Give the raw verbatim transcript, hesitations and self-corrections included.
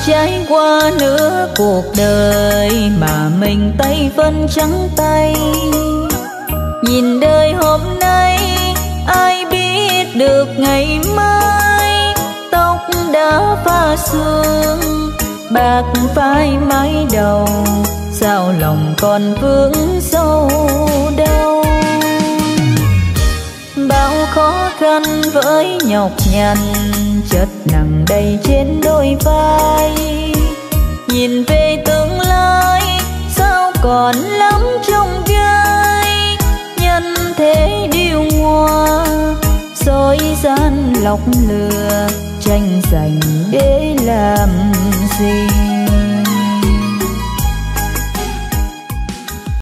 trải qua nửa cuộc đời mà mình tay vẫn trắng tay. Nhìn đời hôm nay ai biết được ngày mai, tóc đã pha sương bạc phai mái đầu, sao lòng còn vướng sâu đau. Bao khó khăn với nhọc nhằn chất nặng đầy trên đôi vai, nhìn về tương lai sao còn lắm trong gai. Nhân thế điêu ngoa dối gian lọc lừa, tranh giành để làm gì.